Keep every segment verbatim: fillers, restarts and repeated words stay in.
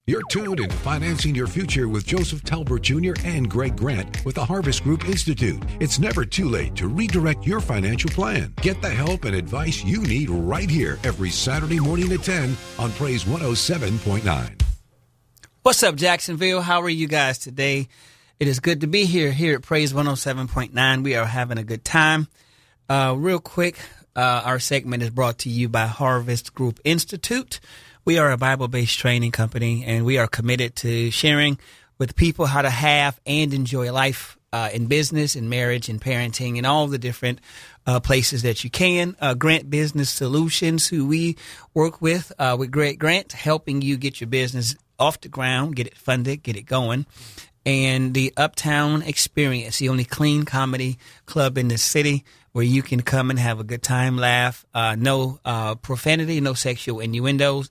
You're tuned into Financing Your Future with Joseph Talbert Junior and Greg Grant with the Harvest Group Institute. It's never too late to redirect your financial plan. Get the help and advice you need right here every Saturday morning at ten on Praise one oh seven point nine. What's up, Jacksonville? How are you guys today? It is good to be here, here at Praise one oh seven point nine. We are having a good time. Uh, real quick, uh, our segment is brought to you by Harvest Group Institute. We are a Bible-based training company, and we are committed to sharing with people how to have and enjoy life uh, in business, in marriage, in parenting, and all the different uh, places that you can. Uh, Grant Business Solutions, who we work with, uh, with Greg Grant, helping you get your business off the ground, get it funded, get it going. And the Uptown Experience, the only clean comedy club in the city where you can come and have a good time, laugh, uh, no uh, profanity, no sexual innuendos.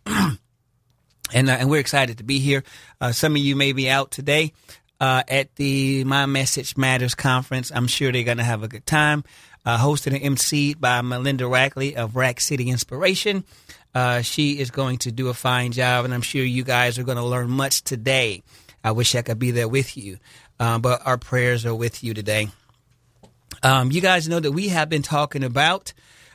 and uh, and we're excited to be here. Uh, some of you may be out today uh, at the My Message Matters conference. I'm sure they're going to have a good time. Uh, hosted and emceed by Melinda Rackley of Rack City Inspiration. Uh, she is going to do a fine job, and I'm sure you guys are going to learn much today. I wish I could be there with you, uh, but our prayers are with you today. Um, you guys know that we have been talking about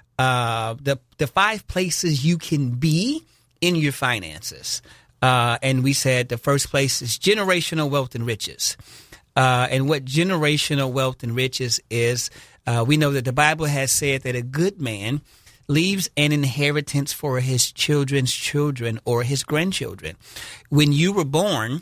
uh, the the five places you can be in your finances. Uh, and we said the first place is generational wealth and riches. Uh, and what generational wealth and riches is, uh, we know that the Bible has said that a good man leaves an inheritance for his children's children or his grandchildren. When you were born,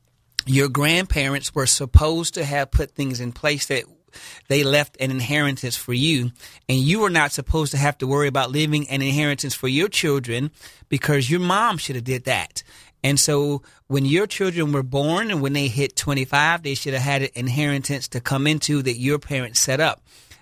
your grandparents were supposed to have put things in place that they left an inheritance for you, and you were not supposed to have to worry about leaving an inheritance for your children because your mom should have did that. And so when your children were born and when they hit twenty-five, they should have had an inheritance to come into that your parents set up.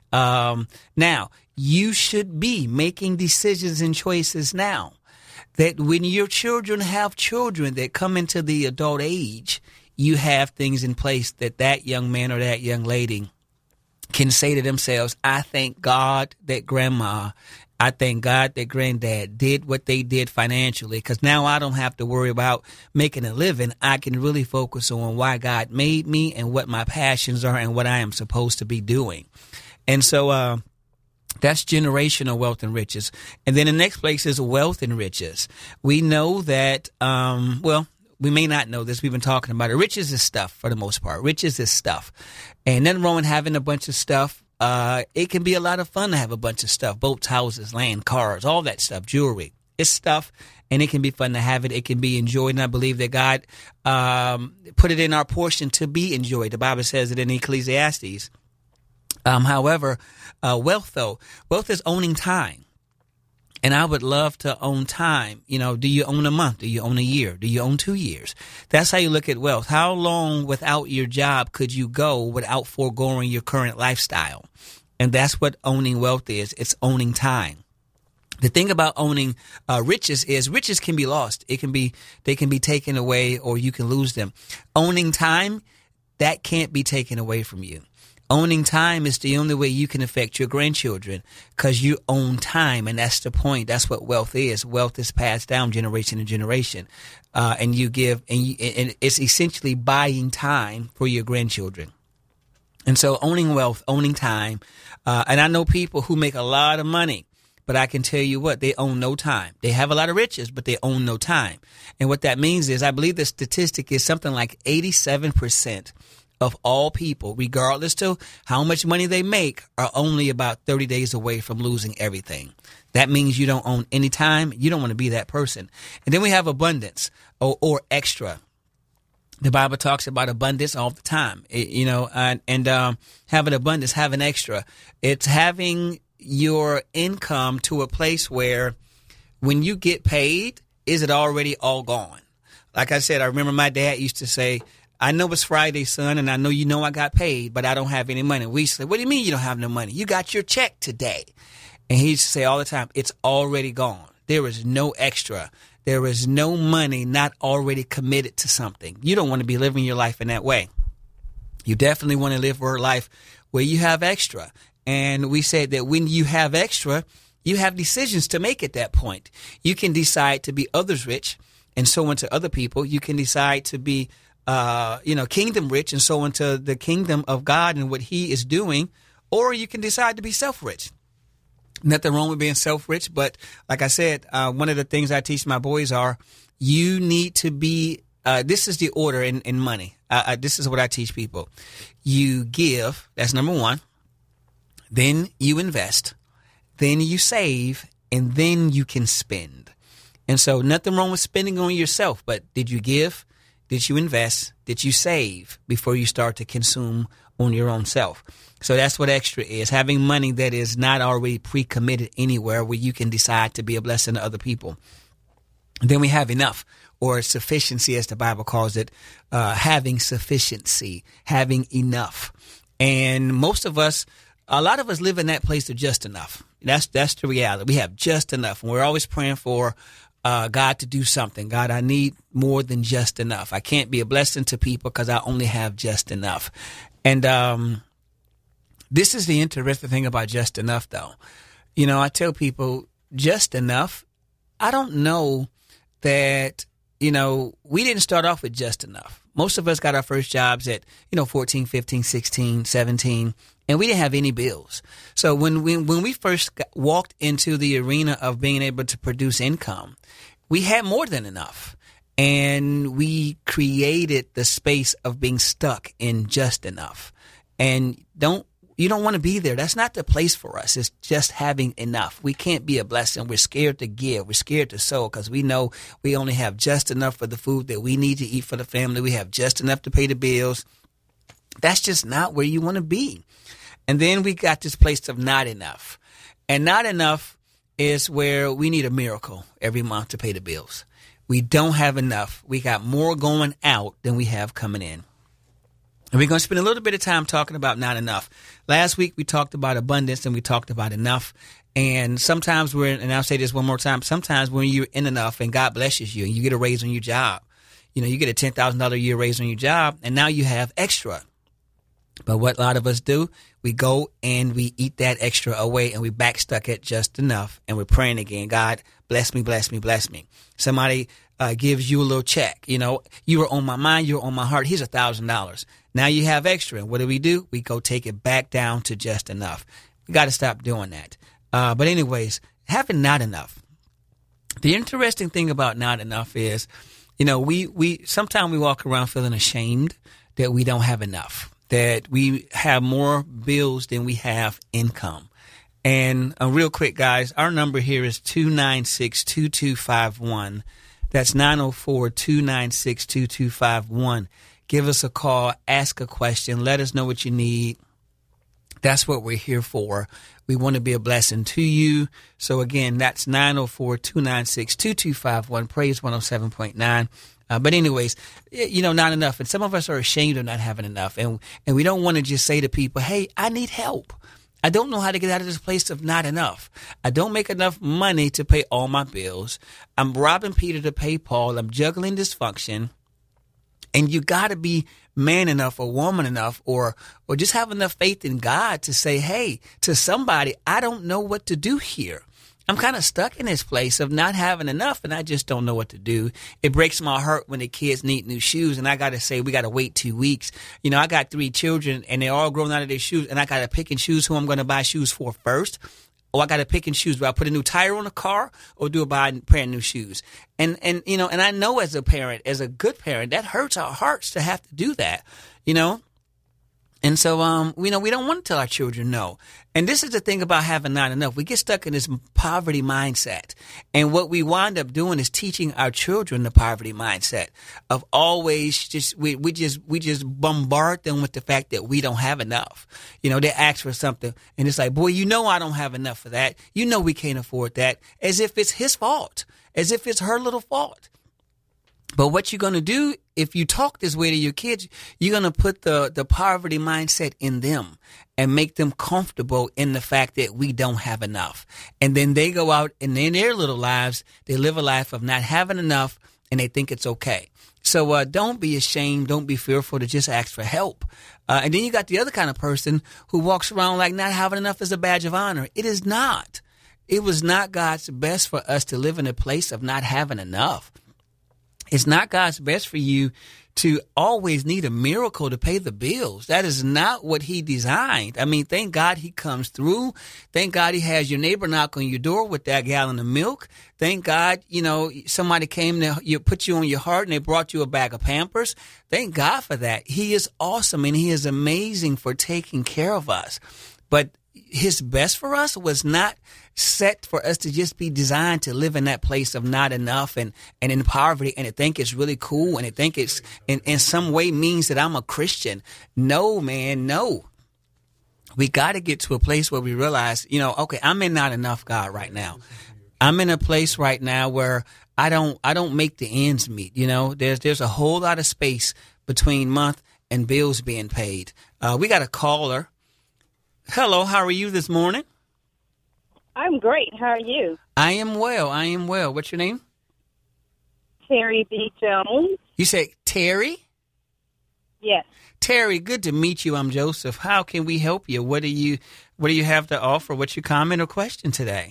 Um, now, you should be making decisions and choices now that when your children have children that come into the adult age, you have things in place that that young man or that young lady can say to themselves, I thank God that grandma, I thank God that granddad did what they did financially, because now I don't have to worry about making a living. I can really focus on why God made me and what my passions are and what I am supposed to be doing. And so uh, that's generational wealth and riches. And then the next place is wealth and riches. We know that, um, well, we may not know this. We've been talking about it. Riches is stuff for the most part. Riches is stuff. And nothing wrong with having a bunch of stuff. Uh, it can be a lot of fun to have a bunch of stuff. Boats, houses, land, cars, all that stuff, jewelry. It's stuff, and it can be fun to have it. It can be enjoyed, and I believe that God um, put it in our portion to be enjoyed. The Bible says it in Ecclesiastes. Um, however, uh, wealth, though, wealth is owning time. And I would love to own time. You know, do you own a month? Do you own a year? Do you own two years? That's how you look at wealth. How long without your job could you go without foregoing your current lifestyle? And that's what owning wealth is. It's owning time. The thing about owning uh, riches is riches can be lost. It can be, they can be taken away or you can lose them. Owning time, that can't be taken away from you. Owning time is the only way you can affect your grandchildren because you own time, and that's the point. That's what wealth is. Wealth is passed down generation to generation, uh, and you give, and, you, and it's essentially buying time for your grandchildren. And so owning wealth, owning time, uh, and I know people who make a lot of money, but I can tell you what, they own no time. They have a lot of riches, but they own no time. And what that means is I believe the statistic is something like eighty-seven percent of all people, regardless to how much money they make, are only about thirty days away from losing everything. That means you don't own any time. You don't want to be that person. And then we have abundance or, or extra. The Bible talks about abundance all the time, it, you know, and, and um, having abundance, having extra. It's having your income to a place where when you get paid, is it already all gone? Like I said, I remember my dad used to say, I know it's Friday, son, and I know you know I got paid, but I don't have any money. We say, what do you mean you don't have no money? You got your check today. And he used to say all the time, it's already gone. There is no extra. There is no money not already committed to something. You don't want to be living your life in that way. You definitely want to live your life where you have extra. And we said that when you have extra, you have decisions to make at that point. You can decide to be others rich, and sow into other people. You can decide to be, uh, you know, kingdom rich and sow into the kingdom of God and what he is doing. Or you can decide to be self-rich. Nothing wrong with being self-rich. But like I said, uh, one of the things I teach my boys are you need to be, uh, this is the order in, in money. Uh, uh, this is what I teach people. You give, that's number one. Then you invest. Then you save. And then you can spend. And so nothing wrong with spending on yourself. But did you give? Did you invest? Did you save before you start to consume on your own self? So that's what extra is, having money that is not already pre-committed anywhere where you can decide to be a blessing to other people. And then we have enough, or sufficiency as the Bible calls it, uh, having sufficiency, having enough. And most of us, a lot of us live in that place of just enough. That's that's the reality. We have just enough. And we're always praying for uh, God to do something. God, I need more than just enough. I can't be a blessing to people because I only have just enough. And um, this is the interesting thing about just enough, though. You know, I tell people just enough. I don't know that, you know, we didn't start off with just enough. Most of us got our first jobs at, you know, fourteen, fifteen, sixteen, seventeen, and we didn't have any bills. So when we, when we first got, walked into the arena of being able to produce income, we had more than enough. And we created the space of being stuck in just enough. And don't you don't want to be there. That's not the place for us. It's just having enough. We can't be a blessing. We're scared to give. We're scared to sow because we know we only have just enough for the food that we need to eat for the family. We have just enough to pay the bills. That's just not where you want to be. And then we got this place of not enough. And not enough is where we need a miracle every month to pay the bills. We don't have enough. We got more going out than we have coming in. And we're going to spend a little bit of time talking about not enough. Last week, we talked about abundance and we talked about enough. And sometimes we're, and I'll say this one more time, sometimes when you're in enough and God blesses you and you get a raise on your job, you know, you get a ten thousand dollars a year raise on your job and now you have extra. But what a lot of us do, we go and we eat that extra away and we back stuck at just enough. And we're praying again, God, bless me, bless me, bless me. Somebody uh, gives you a little check. You know, you were on my mind, you were on my heart. Here's a thousand dollars. Now you have extra. And what do we do? We go take it back down to just enough. We got to stop doing that. Uh, but anyways, having not enough. The interesting thing about not enough is, you know, we, we sometimes we walk around feeling ashamed that we don't have enough, that we have more bills than we have income. And uh, real quick, guys, our number here is two nine six, two two five one. That's nine oh four, two nine six, two two five one. Give us a call, ask a question, let us know what you need. That's what we're here for. We want to be a blessing to you. So again, that's nine oh four, two nine six, two two five one, Praise one oh seven point nine. Uh, but anyways, you know, not enough. And some of us are ashamed of not having enough. And and we don't want to just say to people, hey, I need help. I don't know how to get out of this place of not enough. I don't make enough money to pay all my bills. I'm robbing Peter to pay Paul. I'm juggling dysfunction. And you got to be man enough or woman enough or or just have enough faith in God to say, hey, to somebody, I don't know what to do here. I'm kind of stuck in this place of not having enough and I just don't know what to do. It breaks my heart when the kids need new shoes and I got to say, we got to wait two weeks. You know, I got three children and they're all grown out of their shoes and I got to pick and choose who I'm going to buy shoes for first. Or I got to pick and choose. Do I put a new tire on the car or do I buy a pair of new shoes? And, and, you know, and I know as a parent, as a good parent, that hurts our hearts to have to do that, you know? And so, um, you know, we don't want to tell our children no. And this is the thing about having not enough. We get stuck in this poverty mindset. And what we wind up doing is teaching our children the poverty mindset of always just, we, we just, we just bombard them with the fact that we don't have enough. You know, they ask for something and it's like, boy, you know, I don't have enough for that. You know, we can't afford that, as if it's his fault, as if it's her little fault. But what you're going to do if you talk this way to your kids, you're going to put the, the poverty mindset in them and make them comfortable in the fact that we don't have enough. And then they go out and in their little lives, they live a life of not having enough and they think it's okay. So uh, don't be ashamed. Don't be fearful to just ask for help. Uh, and then you got the other kind of person who walks around like not having enough is a badge of honor. It is not. It was not God's best for us to live in a place of not having enough. It's not God's best for you to always need a miracle to pay the bills. That is not what he designed. I mean, thank God he comes through. Thank God he has your neighbor knock on your door with that gallon of milk. Thank God, you know, somebody came to you, put you on your heart and they brought you a bag of Pampers. Thank God for that. He is awesome and he is amazing for taking care of us. But his best for us was not set for us to just be designed to live in that place of not enough and, and in poverty and to think it's really cool and to think it's in, in some way means that I'm a Christian. No, man, no. We got to get to a place where we realize, you know, okay, I'm in not enough, God, right now. I'm in a place right now where I don't I don't make the ends meet. You know, there's there's a whole lot of space between month and bills being paid. Uh, we got a caller. Hello, how are you this morning? I'm great. How are you? I am well. I am well. What's your name? Terry B. Jones. You say Terry? Yes. Terry, good to meet you. I'm Joseph. How can we help you? What do you What do you have to offer? What's your comment or question today?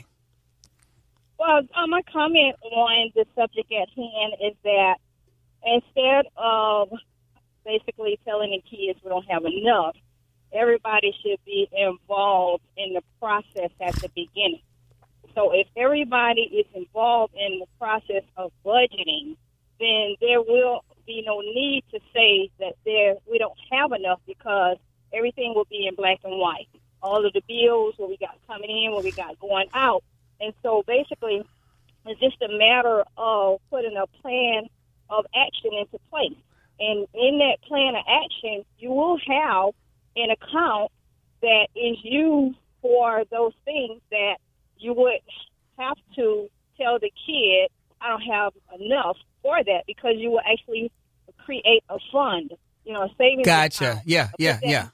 Well, uh, my comment on the subject at hand is that instead of basically telling the kids we don't have enough, everybody should be involved in the process at the beginning. So if everybody is involved in the process of budgeting, then there will be no need to say that there we don't have enough because everything will be in black and white. All of the bills, what we got coming in, what we got going out. And so basically it's just a matter of putting a plan of action into place. And in that plan of action, you will have an account that is used for those things that you would have to tell the kid, I don't have enough for that, because you will actually create a fund, you know, a savings Gotcha. account. Yeah, yeah, yeah.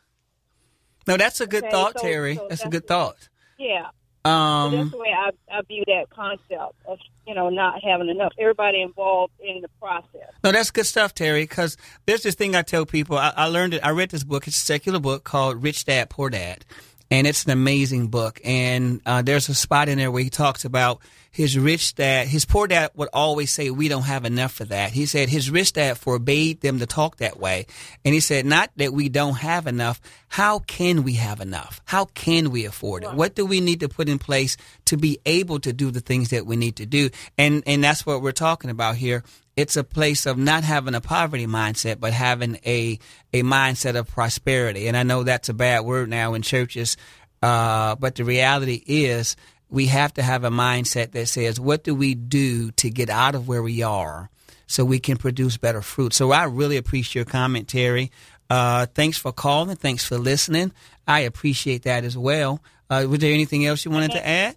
No, that's a good Okay, thought, so- Terry. so that's a that's good what- thought. Yeah. Um, So that's the way I, I view that concept of, you know, not having enough. Everybody involved in the process. No, that's good stuff, Terry, because there's this thing I tell people. I, I learned it. I read this book. It's a secular book called Rich Dad, Poor Dad. And it's an amazing book. And uh, there's a spot in there where he talks about his rich dad. His poor dad would always say, we don't have enough for that. He said his rich dad forbade them to talk that way. And he said, not that we don't have enough. How can we have enough? How can we afford it? Right. What do we need to put in place to be able to do the things that we need to do? And and that's what we're talking about here. It's a place of not having a poverty mindset, but having a a mindset of prosperity. And I know that's a bad word now in churches, uh, but the reality is we have to have a mindset that says, what do we do to get out of where we are so we can produce better fruit? So I really appreciate your comment, Terry. Uh, thanks for calling. Thanks for listening. I appreciate that as well. Uh, was there anything else you wanted to add?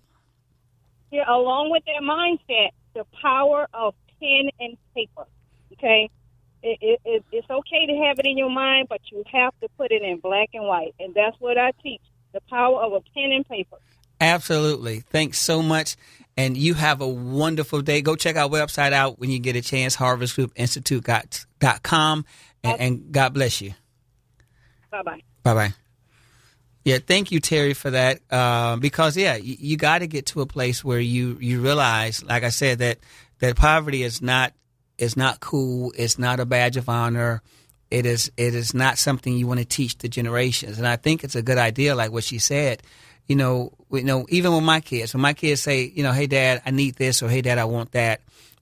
Yeah, along with that mindset, the power of pen and paper, okay? It, it, it, it's okay to have it in your mind, but you have to put it in black and white, and that's what I teach, the power of a pen and paper. Absolutely. Thanks so much, and you have a wonderful day. Go check our website out when you get a chance, harvest group institute dot com, and, and God bless you. Bye-bye. Bye-bye. Yeah, thank you, Terry, for that. Uh, because, yeah, you, you got to get to a place where you, you realize, like I said, that that poverty is not is not cool. It's not a badge of honor. It is it is not something you want to teach the generations. And I think it's a good idea, like what she said. You know, you know, even with my kids, when my kids say, you know, hey, Dad, I need this, or hey, Dad, I want that.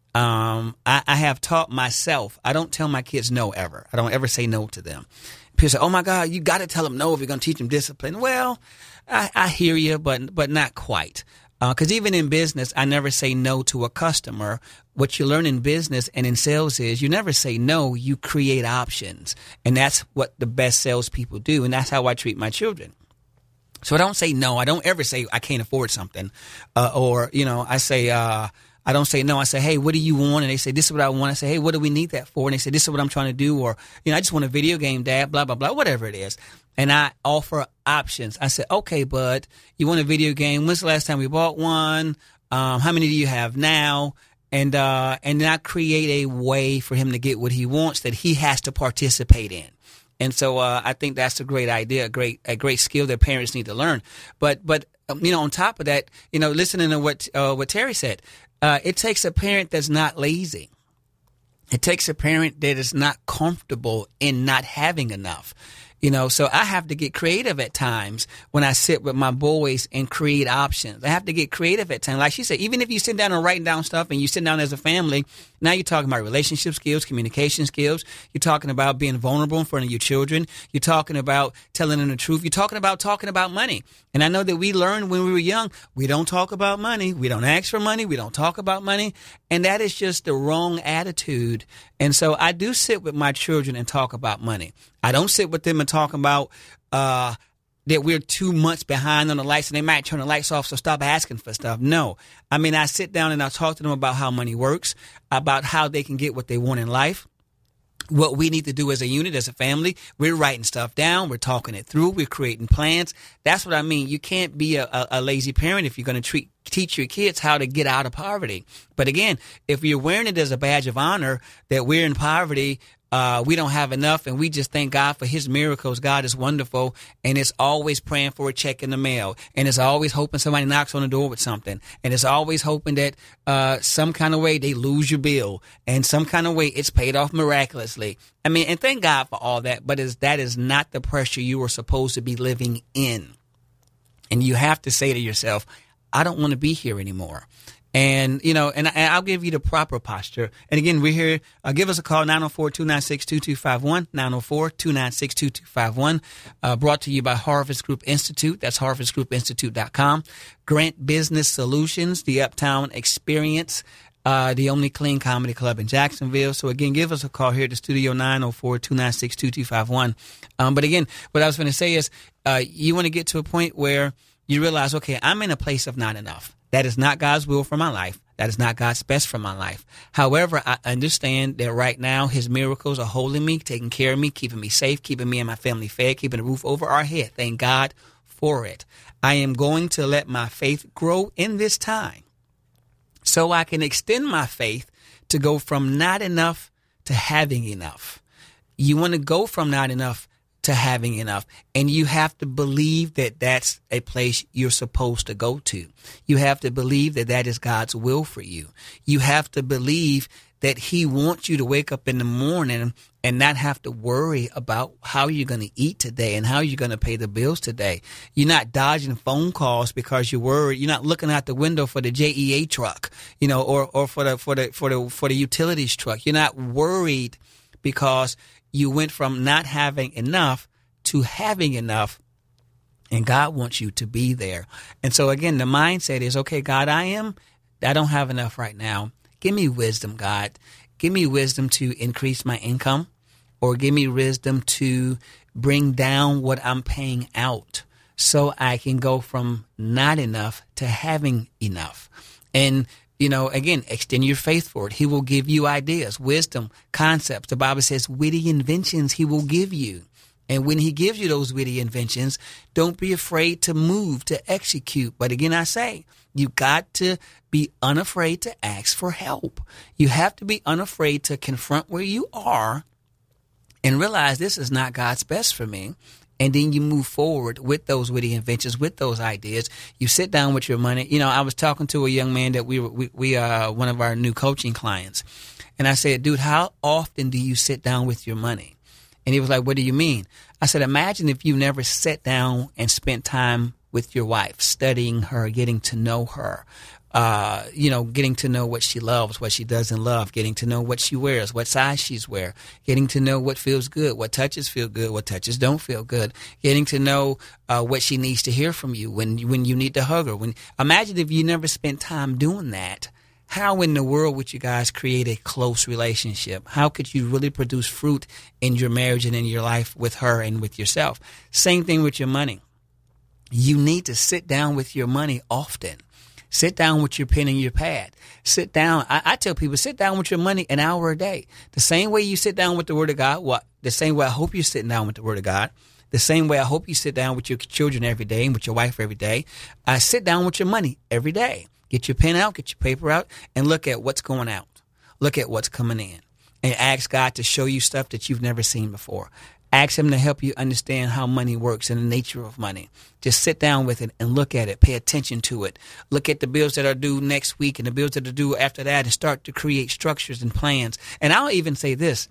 Um, I, I have taught myself. I don't tell my kids no ever. I don't ever say no to them. People say, oh, my God, you got to tell them no if you're going to teach them discipline. Well, I, I hear you, but but not quite. Because uh, even in business, I never say no to a customer. What you learn in business and in sales is you never say no, you create options. And that's what the best salespeople do. And that's how I treat my children. So I don't say no. I don't ever say I can't afford something. Uh, or, you know, I say, uh, I don't say no. I say, hey, what do you want? And they say, this is what I want. I say, hey, what do we need that for? And they say, this is what I'm trying to do. Or, you know, I just want a video game, Dad, blah, blah, blah, whatever it is. And I offer options. I said, okay, bud, you want a video game? When's the last time we bought one? Um, how many do you have now? And, uh, and then I create a way for him to get what he wants that he has to participate in. And so, uh, I think that's a great idea, a great, a great skill that parents need to learn. But, but, um, you know, on top of that, you know, listening to what, uh, what Terry said, uh, it takes a parent that's not lazy. It takes a parent that is not comfortable in not having enough. You know, so I have to get creative at times when I sit with my boys and create options. I have to get creative at times. Like she said, even if you sit down and write down stuff and you sit down as a family, now you're talking about relationship skills, communication skills. You're talking about being vulnerable in front of your children. You're talking about telling them the truth. You're talking about talking about money. And I know that we learned when we were young, we don't talk about money. We don't ask for money. We don't talk about money. And that is just the wrong attitude. And so I do sit with my children and talk about money. I don't sit with them and talk about uh, that we're two months behind on the lights and they might turn the lights off, so stop asking for stuff. No. I mean, I sit down and I talk to them about how money works, about how they can get what they want in life. What we need to do as a unit, as a family, we're writing stuff down. We're talking it through. We're creating plans. That's what I mean. You can't be a, a, a lazy parent if you're going to treat, teach your kids how to get out of poverty. But again, if you're wearing it as a badge of honor that we're in poverty, uh, we don't have enough, and we just thank God for his miracles. God is wonderful, and it's always praying for a check in the mail, and it's always hoping somebody knocks on the door with something, and it's always hoping that uh, some kind of way they lose your bill, and some kind of way it's paid off miraculously. I mean, and thank God for all that, but is that is not the pressure you are supposed to be living in. And you have to say to yourself, I don't want to be here anymore. And, you know, and, and I'll give you the proper posture. And again, we're here. Uh, give us a call, nine oh four, two nine six, two two five one, nine oh four, two nine six, two two five one, uh, brought to you by Harvest Group Institute. That's harvest group institute dot com. Grant Business Solutions, the Uptown Experience, uh, the only clean comedy club in Jacksonville. So again, give us a call here at the studio, nine oh four, two nine six, two two five one. Um, but again, what I was going to say is, uh, you want to get to a point where you realize, okay, I'm in a place of not enough. That is not God's will for my life. That is not God's best for my life. However, I understand that right now his miracles are holding me, taking care of me, keeping me safe, keeping me and my family fed, keeping a roof over our head. Thank God for it. I am going to let my faith grow in this time so I can extend my faith to go from not enough to having enough. You want to go from not enough to having enough. And you have to believe that that's a place you're supposed to go to. You have to believe that that is God's will for you. You have to believe that he wants you to wake up in the morning and not have to worry about how you're going to eat today and how you're going to pay the bills today. You're not dodging phone calls because you're worried. You're not looking out the window for the J E A truck, you know, or, or for the, for the, for the, for the utilities truck. You're not worried because you went from not having enough to having enough, and God wants you to be there. And so again, the mindset is, okay, God, I am, I don't have enough right now. Give me wisdom, God. Give me wisdom to increase my income, or give me wisdom to bring down what I'm paying out so I can go from not enough to having enough. And you know, again, extend your faith for it. He will give you ideas, wisdom, concepts. The Bible says witty inventions he will give you. And when he gives you those witty inventions, don't be afraid to move, to execute. But again, I say, you got to be unafraid to ask for help. You have to be unafraid to confront where you are and realize this is not God's best for me. And then you move forward with those witty inventions, with those ideas. You sit down with your money. You know, I was talking to a young man that we were, we, we uh, one of our new coaching clients. And I said, dude, how often do you sit down with your money? And he was like, what do you mean? I said, imagine if you never sat down and spent time with your wife, studying her, getting to know her, uh, you know, getting to know what she loves, what she doesn't love, getting to know what she wears, what size she's wear, getting to know what feels good, what touches feel good, what touches don't feel good, getting to know uh, what she needs to hear from you when, when you need to hug her. When imagine if you never spent time doing that. How in the world would you guys create a close relationship? How could you really produce fruit in your marriage and in your life with her and with yourself? Same thing with your money. You need to sit down with your money often. Sit down with your pen and your pad. Sit down. I, I tell people, sit down with your money an hour a day. The same way you sit down with the Word of God. What? The same way I hope you're sitting down with the Word of God. The same way I hope you sit down with your children every day and with your wife every day. I sit down with your money every day. Get your pen out, get your paper out, and look at what's going out. Look at what's coming in. And ask God to show you stuff that you've never seen before. Ask him to help you understand how money works and the nature of money. Just sit down with it and look at it. Pay attention to it. Look at the bills that are due next week and the bills that are due after that and start to create structures and plans. And I'll even say this.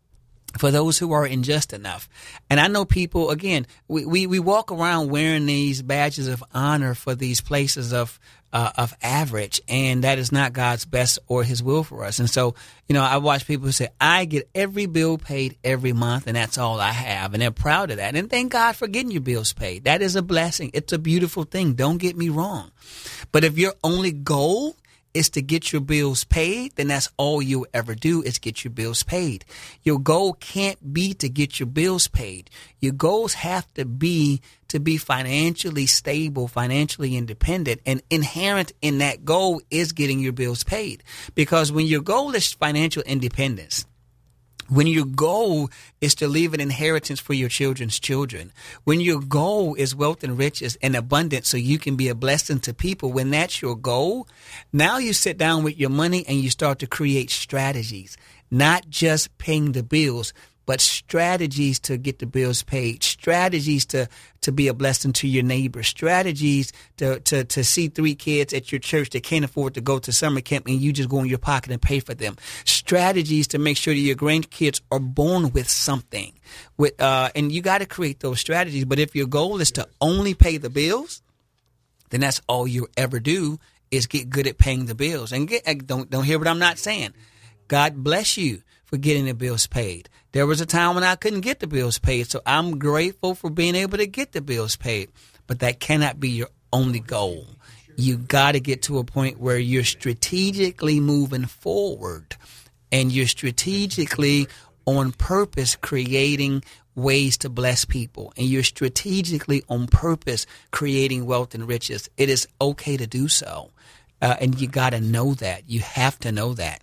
For those who are unjust enough. And I know people, again, we, we, we walk around wearing these badges of honor for these places of uh, of average, and that is not God's best or his will for us. And so, you know, I watch people who say, I get every bill paid every month, and that's all I have. And they're proud of that. And thank God for getting your bills paid. That is a blessing. It's a beautiful thing. Don't get me wrong. But if your only goal is to get your bills paid, then that's all you'll ever do is get your bills paid. Your goal can't be to get your bills paid. Your goals have to be to be financially stable, financially independent, and inherent in that goal is getting your bills paid. Because when your goal is financial independence, when your goal is to leave an inheritance for your children's children, when your goal is wealth and riches and abundance so you can be a blessing to people, when that's your goal, now you sit down with your money and you start to create strategies, not just paying the bills, but strategies to get the bills paid, strategies to, to be a blessing to your neighbor, strategies to, to, to see three kids at your church that can't afford to go to summer camp and you just go in your pocket and pay for them, strategies to make sure that your grandkids are born with something. With uh, and you got to create those strategies. But if your goal is to only pay the bills, then that's all you ever do is get good at paying the bills. And get, don't don't hear what I'm not saying. God bless you for getting the bills paid. There was a time when I couldn't get the bills paid, so I'm grateful for being able to get the bills paid. But that cannot be your only goal. You got to get to a point where you're strategically moving forward and you're strategically on purpose creating ways to bless people, and you're strategically on purpose creating wealth and riches. It is okay to do so, uh, and you got to know that. You have to know that.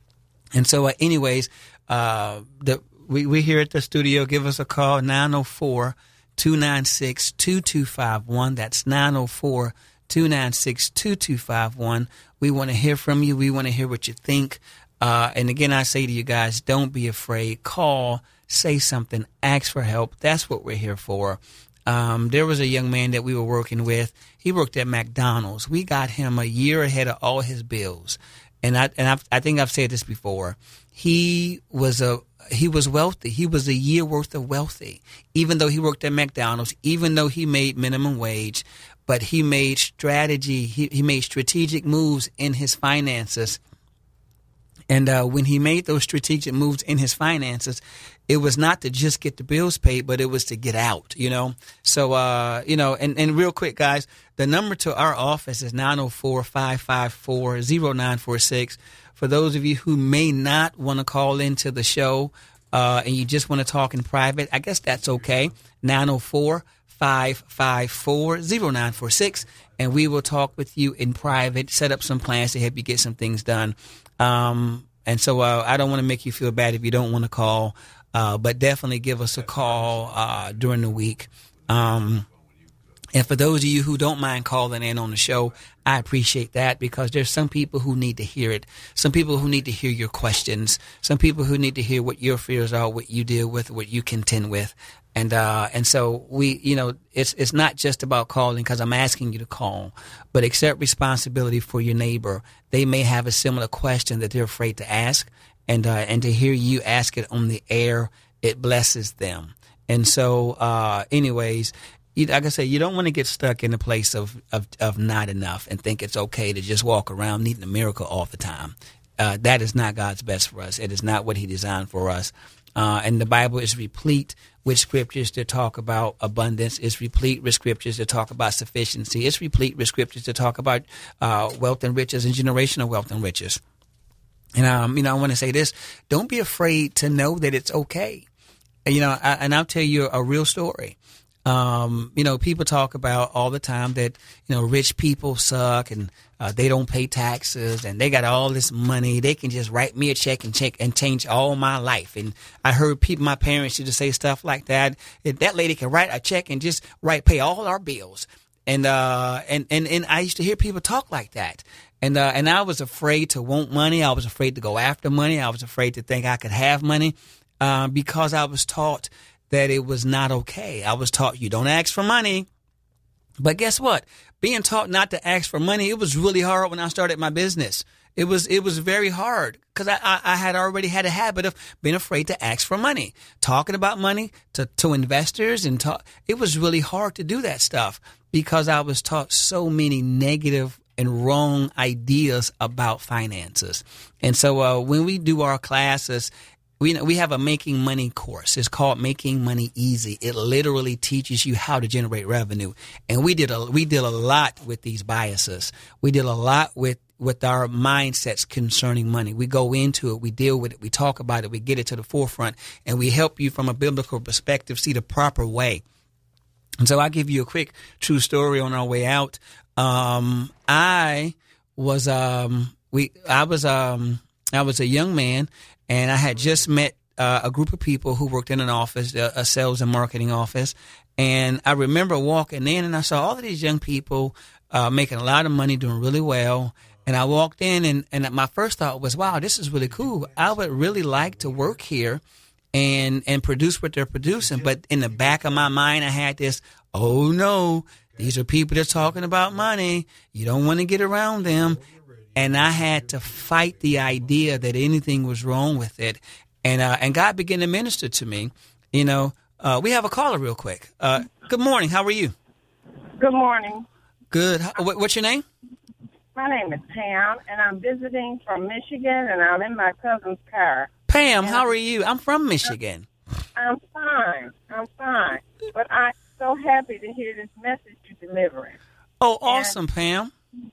And so, uh, anyways, uh, the, we, we're here at the studio. Give us a call, nine oh four, two nine six, two two five one. That's nine oh four, two nine six, two two five one. We want to hear from you. We want to hear what you think. Uh, and again, I say to you guys, don't be afraid. Call, say something, ask for help. That's what we're here for. Um, there was a young man that we were working with. He worked at McDonald's. We got him a year ahead of all his bills. And I and I've, I think I've said this before. He was a he was wealthy. He was a year worth of wealthy, even though he worked at McDonald's, even though he made minimum wage. But he made strategy. He, he made strategic moves in his finances. And uh, when he made those strategic moves in his finances, it was not to just get the bills paid, but it was to get out, you know. So, uh, you know, and, and real quick, guys, the number to our office is nine oh four, five five four, oh nine four six. For those of you who may not want to call into the show uh, and you just want to talk in private, I guess that's okay. nine oh four, five five four, oh nine four six. And we will talk with you in private, set up some plans to help you get some things done. Um, and so uh, I don't want to make you feel bad if you don't want to call, uh, but definitely give us a call uh, during the week. Um, and for those of you who don't mind calling in on the show, I appreciate that, because there's some people who need to hear it. Some people who need to hear your questions. Some people who need to hear what your fears are, what you deal with, what you contend with. And uh, and so we, you know, it's it's not just about calling because I'm asking you to call, but accept responsibility for your neighbor. They may have a similar question that they're afraid to ask, and uh, and to hear you ask it on the air, it blesses them. And so, uh, anyways, you, like I said, you don't want to get stuck in a place of, of of not enough and think it's okay to just walk around needing a miracle all the time. Uh, that is not God's best for us. It is not what He designed for us. Uh, and the Bible is replete with scriptures that talk about abundance. It's replete with scriptures that talk about sufficiency. It's replete with scriptures that talk about uh, wealth and riches and generational wealth and riches. And, um, you know, I want to say this. Don't be afraid to know that it's okay. And, you know, I, and I'll tell you a real story. Um, you know, people talk about all the time that, you know, rich people suck and uh, they don't pay taxes and they got all this money. They can just write me a check and check and change all my life. And I heard people, my parents used to say stuff like that. If that lady can write a check and just write, pay all our bills. And, uh, and, and, and I used to hear people talk like that. And, uh, and I was afraid to want money. I was afraid to go after money. I was afraid to think I could have money, uh, because I was taught that it was not okay. I was taught you don't ask for money. But guess what? Being taught not to ask for money, it was really hard when I started my business. It was it was very hard because I, I, I had already had a habit of being afraid to ask for money, talking about money to, to investors. And talk. It was really hard to do that stuff because I was taught so many negative and wrong ideas about finances. And so uh, when we do our classes, we we have a Making Money course. It's called Making Money Easy. It literally teaches you how to generate revenue. And we did a we did a lot with these biases. We did a lot with with our mindsets concerning money. We go into it, we deal with it, we talk about it, we get it to the forefront, and we help you from a biblical perspective see the proper way. And so I'll give you a quick true story on our way out. Um, I was um we I was um I was a young man, and I had just met uh, a group of people who worked in an office, a, a sales and marketing office. And I remember walking in, and I saw all of these young people uh, making a lot of money, doing really well. And I walked in, and, and my first thought was, wow, this is really cool. I would really like to work here and and produce what they're producing. But in the back of my mind, I had this, oh, no, these are people that's talking about money. You don't want to get around them. And I had to fight the idea that anything was wrong with it. And uh, and God began to minister to me. You know, uh, we have a caller real quick. Uh, good morning. How are you? Good morning. Good. What's your name? My name is Pam, and I'm visiting from Michigan, and I'm in my cousin's car. Pam, and how are you? I'm from Michigan. I'm fine. I'm fine. But I'm so happy to hear this message you're delivering. Oh, awesome, and Pam.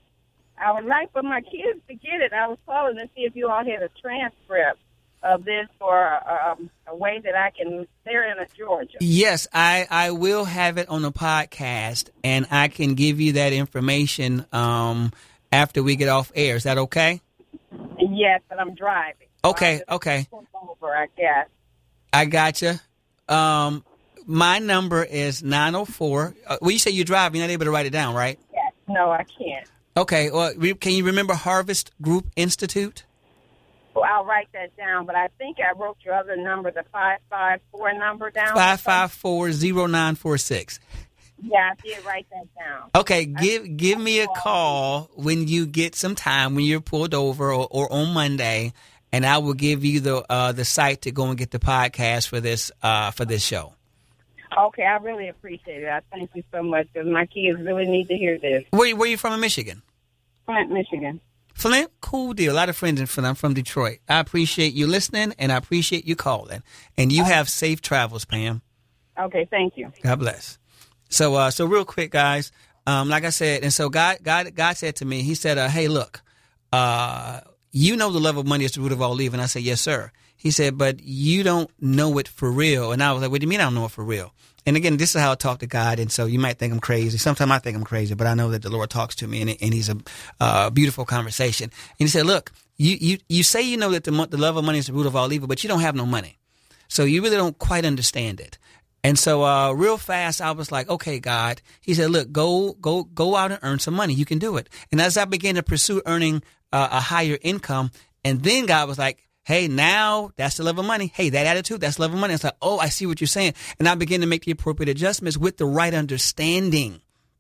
I would like for my kids to get it. I was calling to see if you all had a transcript of this or um, a way that I can, they're in Georgia. Yes, I, I will have it on the podcast, and I can give you that information um, after we get off air. Is that okay? Yes, but I'm driving. Okay, so okay. Over, I guess. I gotcha. Um, my number is nine oh four. Uh, well, you say you drive. You're not able to write it down, right? Yes. No, I can't. Okay. Well, can you remember Harvest Group Institute? Well, I'll write that down, but I think I wrote your other number, the five five four number down. five five four, zero nine four six. Yeah, I did write that down. Okay, give give me a call when you get some time, when you're pulled over or, or on Monday, and I will give you the uh, the site to go and get the podcast for this uh, for this show. Okay, I really appreciate it. I thank you so much because my kids really need to hear this. Where where are you from in Michigan? Flint, Michigan. Flint, cool deal. A lot of friends in Flint. I'm from Detroit. I appreciate you listening, and I appreciate you calling. And you have safe travels, Pam. Okay, thank you. God bless. So, uh, so real quick, guys. Um, like I said, and so God, God, God said to me, He said, uh, "Hey, look, uh, you know the love of money is the root of all evil." And I said, "Yes, sir." He said, "But you don't know it for real." And I was like, "What do you mean I don't know it for real?" And again, this is how I talk to God. And so you might think I'm crazy. Sometimes I think I'm crazy, but I know that the Lord talks to me, and, and He's a uh, beautiful conversation. And He said, "Look, you, you, you say you know that the, the love of money is the root of all evil, but you don't have no money. So you really don't quite understand it." And so uh, real fast, I was like, "Okay, God." He said, "Look, go go, go out and earn some money. You can do it." And as I began to pursue earning uh, a higher income, and then God was like, "Hey, now that's the love of money. Hey, that attitude, that's love of money." It's like, oh, I see what you're saying. And I begin to make the appropriate adjustments with the right understanding.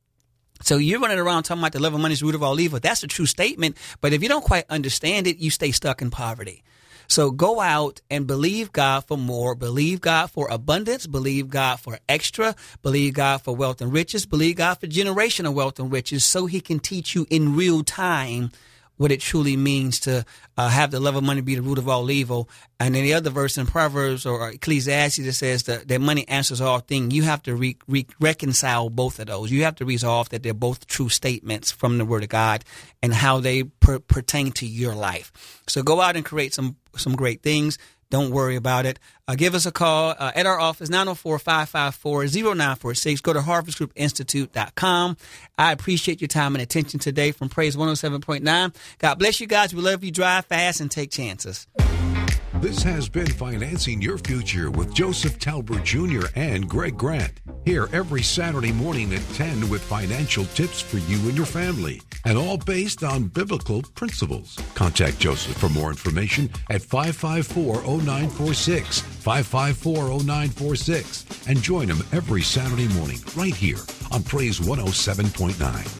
So you're running around talking about the love of money is the root of all evil. That's a true statement. But if you don't quite understand it, you stay stuck in poverty. So go out and believe God for more, believe God for abundance, believe God for extra, believe God for wealth and riches, believe God for generational wealth and riches, so He can teach you in real time what it truly means to uh, have the love of money be the root of all evil. And then the other verse in Proverbs or Ecclesiastes that says that, that money answers all things. You have to re- re- reconcile both of those. You have to resolve that they're both true statements from the Word of God and how they per- pertain to your life. So go out and create some some great things. Don't worry about it. Uh, give us a call uh, at our office, nine oh four, five five four, zero nine four six. Go to harvest group institute dot com. I appreciate your time and attention today from Praise one oh seven point nine. God bless you guys. We love you. Drive fast and take chances. This has been Financing Your Future with Joseph Talbert Junior and Greg Grant. Here every Saturday morning at ten with financial tips for you and your family, and all based on biblical principles. Contact Joseph for more information at five five four, oh nine four six, five five four, oh nine four six, and join him every Saturday morning right here on Praise one oh seven point nine.